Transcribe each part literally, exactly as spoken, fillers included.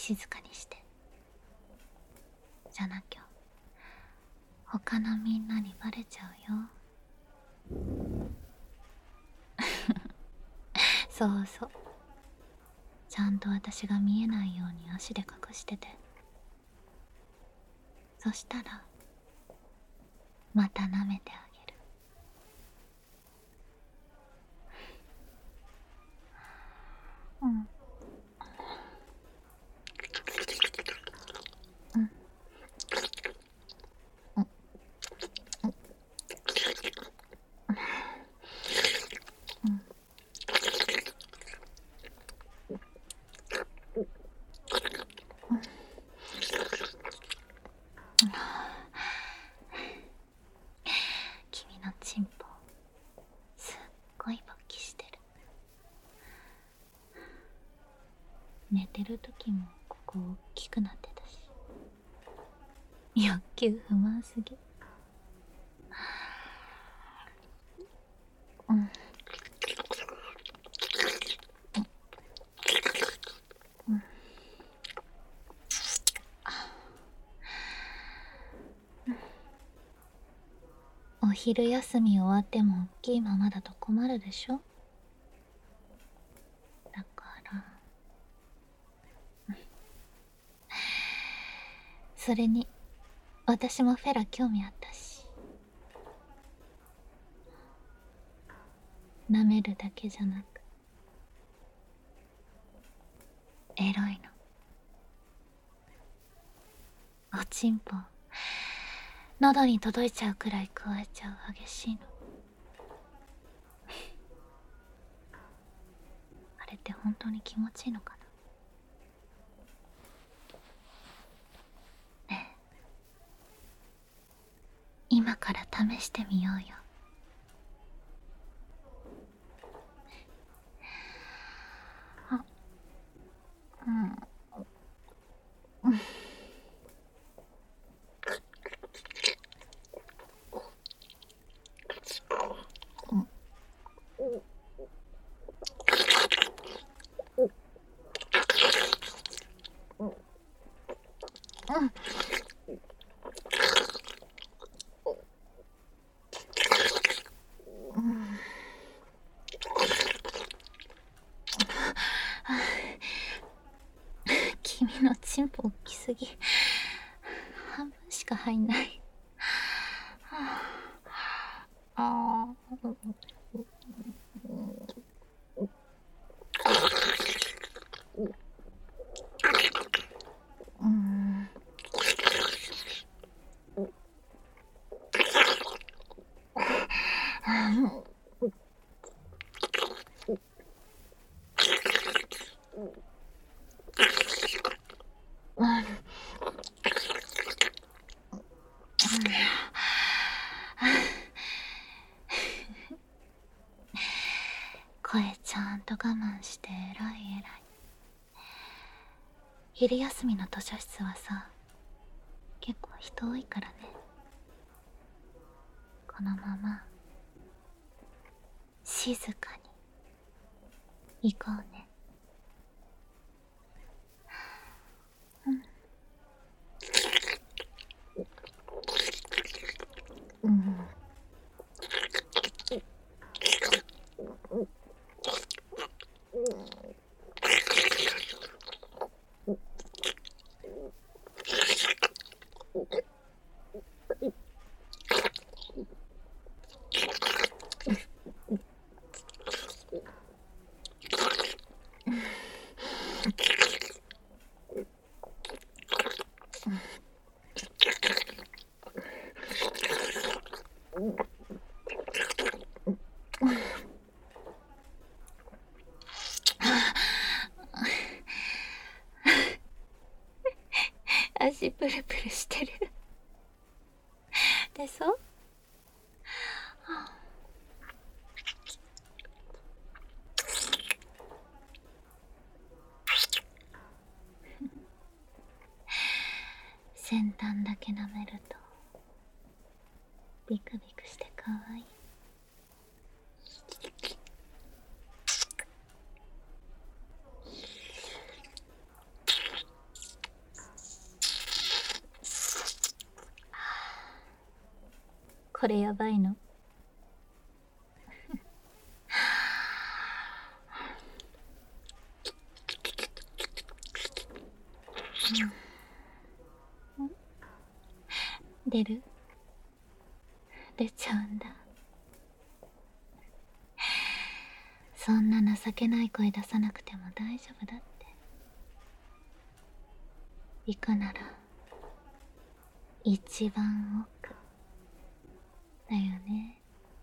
静かにして。じゃなきゃ他のみんなにバレちゃうよ。そうそう、ちゃんと私が見えないように足で隠してて。そしたらまた舐めてあげる。うん。うん。うん。うん。君のチンポすっごい勃起してる。寝てる時もここ大きくなってたし、欲求不満すぎ。うん。うん。お昼休み終わっても大きいままだと困るでしょ。だからそれに私もフェラ興味あったし、舐めるだけじゃなくエロいの。おちんぽ喉に届いちゃうくらい加えちゃう激しいの。あれって本当に気持ちいいのかな。ねえ、今から試してみようよ。あ、うん。うん。うん。うん。君のチンポ大きすぎ、半分しか入んない。ああ。うん。声ちゃんと我慢して偉い偉い。昼休みの図書室はさ、結構人多いからね。このまま静かに行こうね。うん。うん。足プルプルしてる。でしょ。先端だけ舐めるとビクビクしてかわいい。 これやばいの。出る？出ちゃうんだ。そんな情けない声出さなくても大丈夫だって。行くなら一番奥だよね。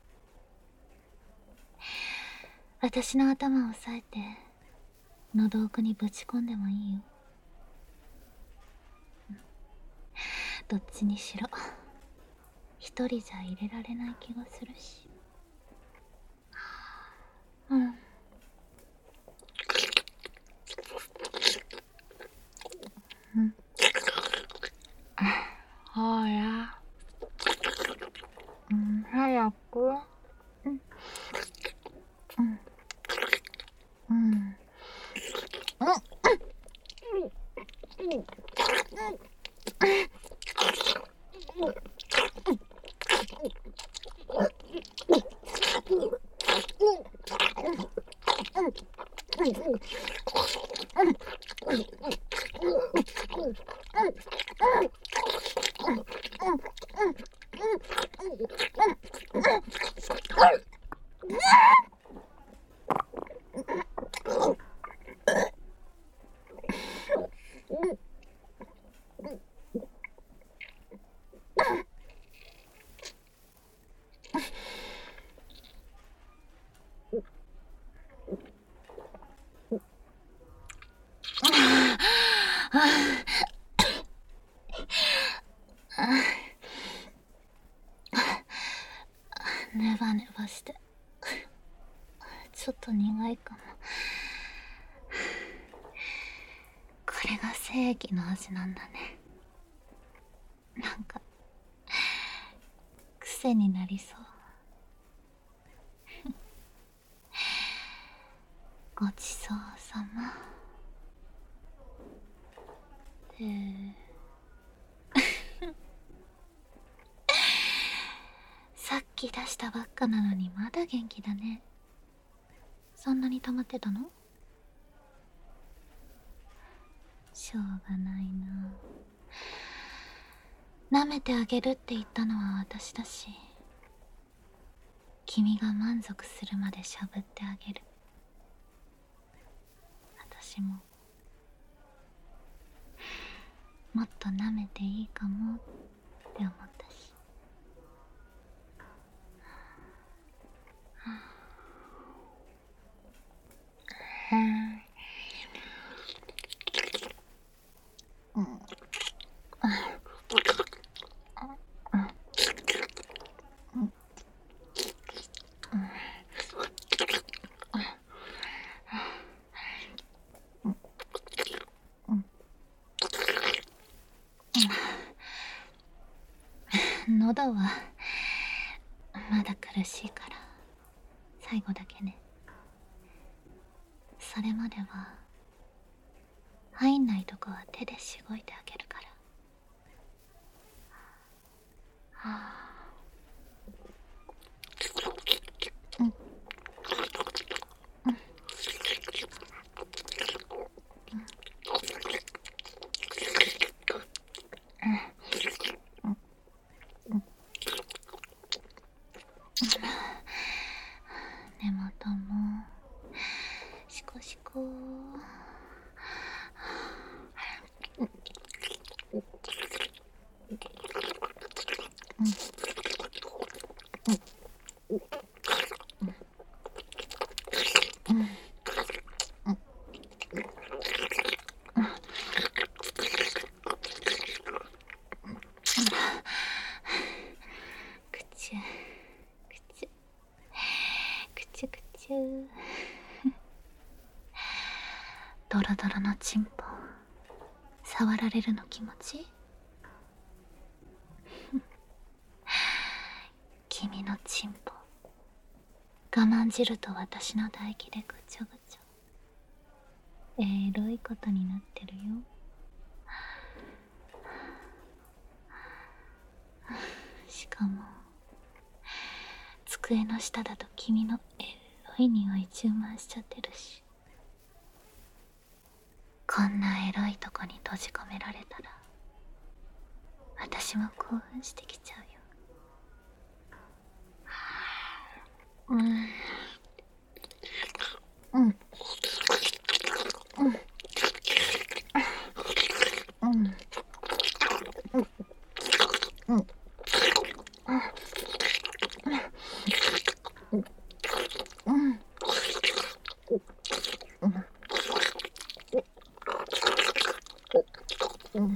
私の頭を押さえて喉奥にぶち込んでもいいよ。どっちにしろ一人じゃ入れられない気がするし。うん。うん。ほら。うん、早く。うん。うん。うん。うん。ネバネバしてちょっと苦いかも。これが正義の味なんだね。なんか癖になりそう。ごちそうさまでさっき出したばっかなのにまだ元気だね。そんなに溜まってたの？しょうがないな。舐めてあげるって言ったのは私だし、君が満足するまでしゃぶってあげる。私ももっと舐めていいかもって思ったし。うん。喉はまだ苦しいから最後だけね。それまでは入んないとこは手でしごいてあげるから。はあ。うん。うん。根元もシコシコ。口口口口ドロドロのチンポ触られるの気持ちいい？君のチンポ我慢汁と私の唾液でぐちょぐちょえろいことになってるよ。しかも机の下だと君のエロい匂い充満しちゃってるし、こんなエロいとこに閉じ込められたら私も興奮してきちゃうよ。うんうんうんうんうんうんうんうん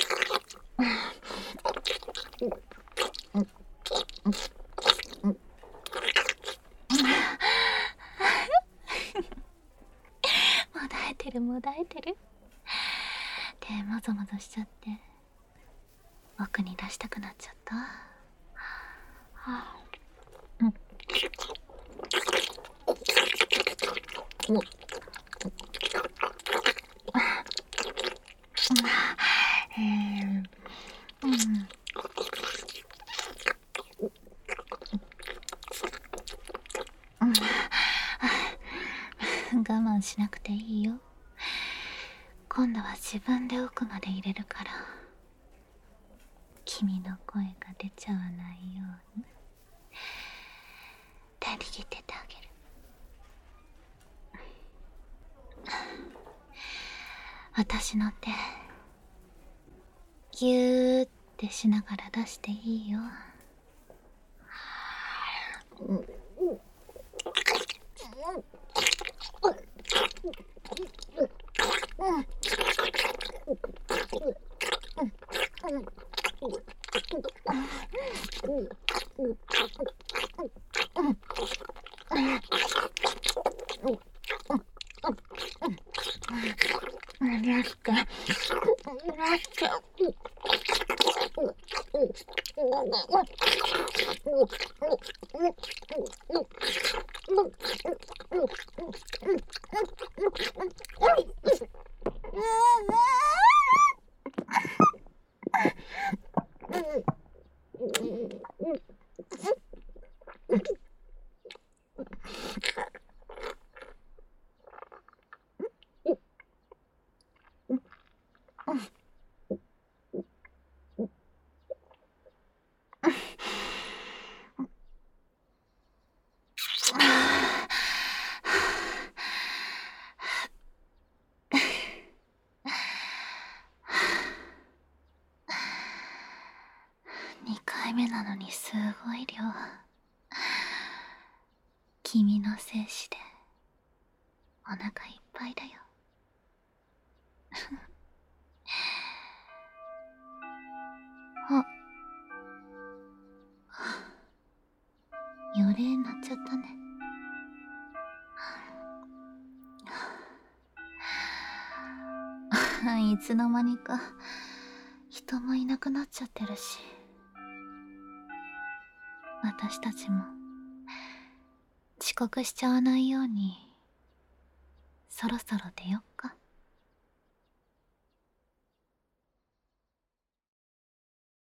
もだえてるもだえてる。手もぞもぞしちゃって奥に出したくなっちゃった。はあ、うんうんうん我慢しなくていいよ。今度は自分で奥まで入れるから、君の声が出ちゃわないように手握っててあげる。私の手ギューってしながら出していいよ。うんにかいめなのにすごい量。君の精子でお腹いっぱいだよ。あ、予鈴鳴っちゃったね。いつの間にか人もいなくなっちゃってるし、私たちも遅刻しちゃわないようにそろそろ出よっか。